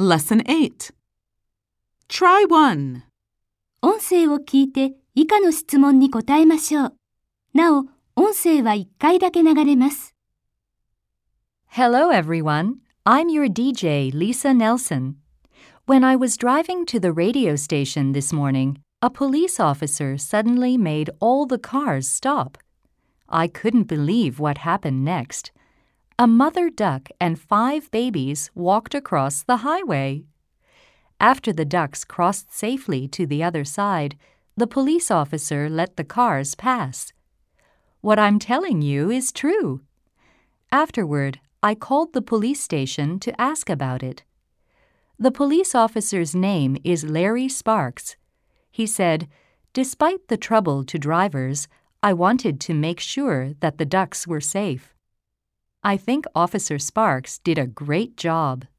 Lesson 8. Try 1. 音声を聞いて以下の質問に答えましょう。なお、音声は1回だけ流れます。 Hello, everyone. I'm your DJ, Lisa Nelson. When I was driving to the radio station this morning, a police officer suddenly made all the cars stop. I couldn't believe what happened next. A mother duck and 5 babies walked across the highway. After the ducks crossed safely to the other side, the police officer let the cars pass. What I'm telling you is true. Afterward, I called the police station to ask about it. The police officer's name is Larry Sparks. He said, "Despite the trouble to drivers, I wanted to make sure that the ducks were safe." I think Officer Sparks did a great job.